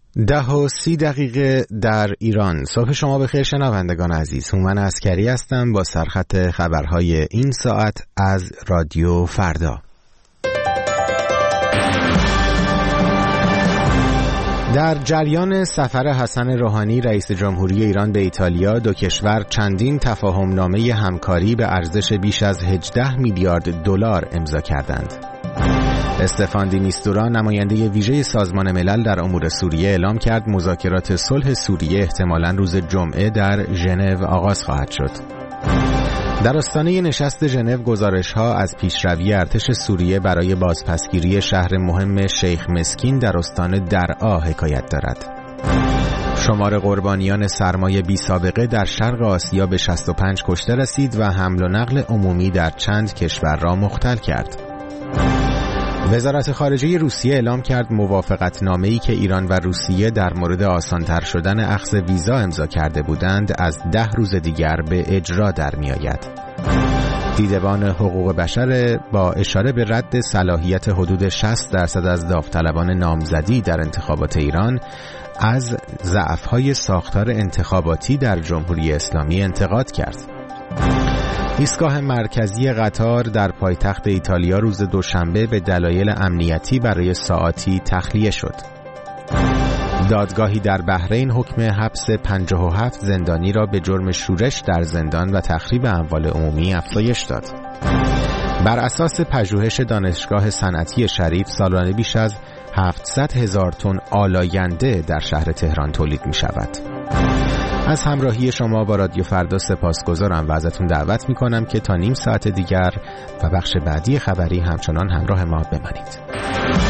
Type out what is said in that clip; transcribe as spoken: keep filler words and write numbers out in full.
ده و سی دقیقه در ایران. صبح شما بخیر شنوندگان عزیز. هومن عسکری هستم با سرخط خبرهای این ساعت از رادیو فردا. در جریان سفر حسن روحانی رئیس جمهوری ایران به ایتالیا، دو کشور چندین تفاهمنامه همکاری به ارزش بیش از هجده میلیارد دلار امضا کردند. استفان دی میستورا، نماینده ویژه سازمان ملل در امور سوریه، اعلام کرد مذاکرات صلح سوریه احتمالاً روز جمعه در ژنو آغاز خواهد شد. در آستانه نشست ژنو گزارش‌ها از پیشروی ارتش سوریه برای بازپسگیری شهر مهم شیخ مسکین در استان درعا حکایت دارد. شمار قربانیان سرمای بی سابقه در شرق آسیا به شصت و پنج کشته رسید و حمل و نقل عمومی در چند کشور را مختل کرد. وزارت خارجه روسیه اعلام کرد موافقتنامه‌ای که ایران و روسیه در مورد آسان‌تر شدن اخذ ویزا امضا کرده بودند از ده روز دیگر به اجرا در می‌آید. دیدبان حقوق بشر با اشاره به رد صلاحیت حدود شصت درصد از داوطلبان نامزدی در انتخابات ایران از ضعف‌های ساختار انتخاباتی در جمهوری اسلامی انتقاد کرد. ایستگاه مرکزی قطار در پایتخت ایتالیا روز دوشنبه به دلایل امنیتی برای ساعاتی تخلیه شد. دادگاهی در بحرین حکم حبس پنجاه و هفت زندانی را به جرم شورش در زندان و تخریب اموال عمومی افزایش داد. بر اساس پژوهش دانشگاه صنعتی شریف، سالانه بیش از هفتصد هزار تن آلاینده در شهر تهران تولید می شود. از همراهی شما با رادیو فردا سپاسگزارم و ازتون دعوت میکنم که تا نیم ساعت دیگر و بخش بعدی خبری همچنان همراه ما بمانید.